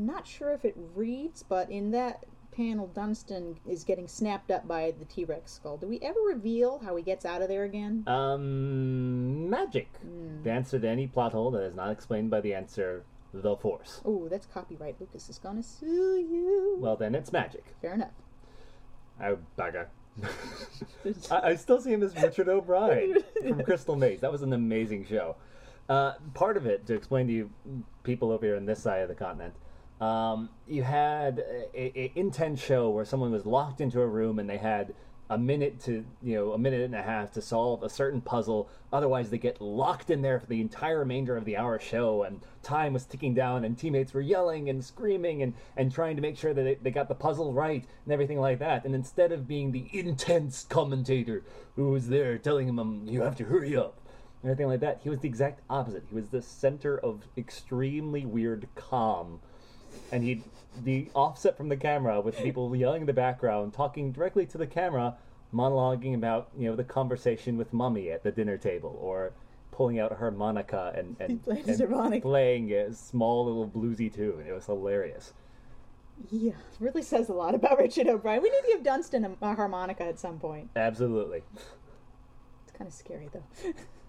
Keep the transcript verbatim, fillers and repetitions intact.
not sure if it reads, but in that panel, Dunstan is getting snapped up by the T-Rex skull. Do we ever reveal how he gets out of there again? Um, magic. Mm. The answer to any plot hole that is not explained by the answer, the Force. Oh, that's copyright. Lucas is gonna sue you. Well, then it's magic. Fair enough. Oh, bugger. I, I still see him as Richard O'Brien from Crystal Maze. That was an amazing show. Uh, part of it, to explain to you people over here on this side of the continent, um, you had a, a intense show where someone was locked into a room and they had a minute to, you know, a minute and a half to solve a certain puzzle. Otherwise, they get locked in there for the entire remainder of the hour show, and time was ticking down, and teammates were yelling and screaming and, and trying to make sure that they, they got the puzzle right and everything like that. And instead of being the intense commentator who was there telling him, um, you have to hurry up, and everything like that, he was the exact opposite. He was the center of extremely weird calm. And he'd be offset from the camera with people yelling in the background, talking directly to the camera, monologuing about, you know, the conversation with Mummy at the dinner table, or pulling out a harmonica and, and, and harmonica. playing a small little bluesy tune. It was hilarious. Yeah, it really says a lot about Richard O'Brien. We need to give Dunstan a, a harmonica at some point. Absolutely. It's kind of scary, though.